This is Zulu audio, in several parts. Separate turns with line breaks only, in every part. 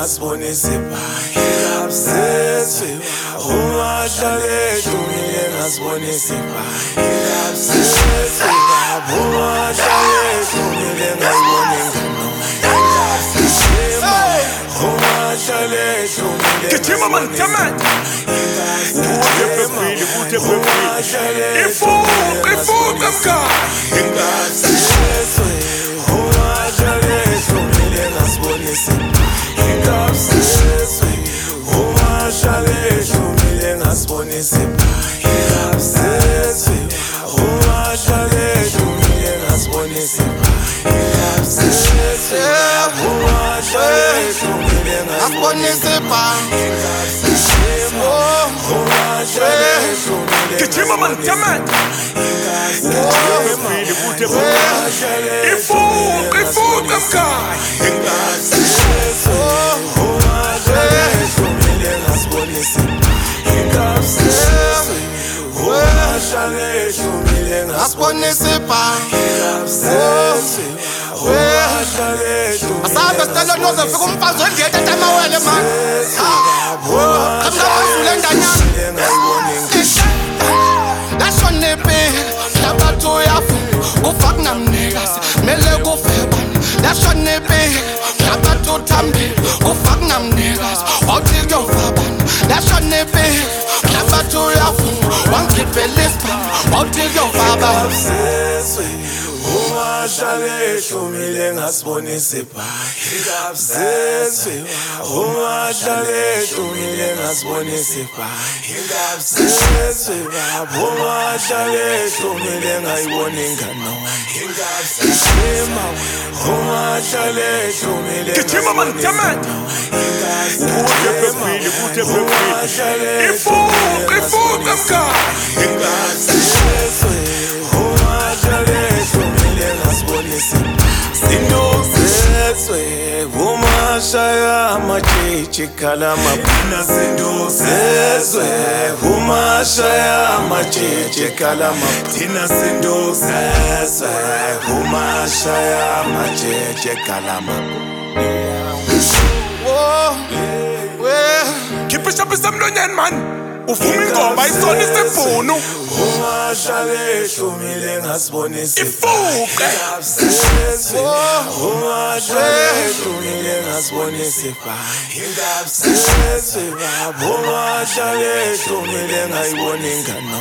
ngasibonisa ibhayi sesi ungahlale dumile ngasibonisa ibhayi sesi ungahlale dumile ngasibona ingano
Gijima man, come on.
Gijima man, come on. Ungahlale hlumile ngasibonisa ibhayi sesi ungahlale hlumile ngasibonisa ibhayi sesi ungahlale hlumile ngayibona ingano ungahlale hlumile
Gijima man, come on.
Umashaya machichi kalama
Sindo
sezwe umashaya machichi kalama
Tina sindo
sezwe umashaya machichi kalama
Kipisha pisa mlonyeni man. Ufuma ingoma isonisa ibhunu.
Ungahlale hlumile ngasibonisa
Ifuqe.
ungahlale hlumile ngasibonisa ibhayi sesi ungahlale hlumile ngayibona ingano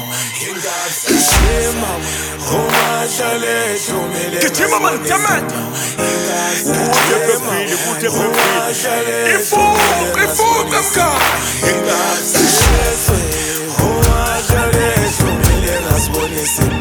ungahlale hlumile
Gijima man, come on.
ungahlale hlumile ngasibonisa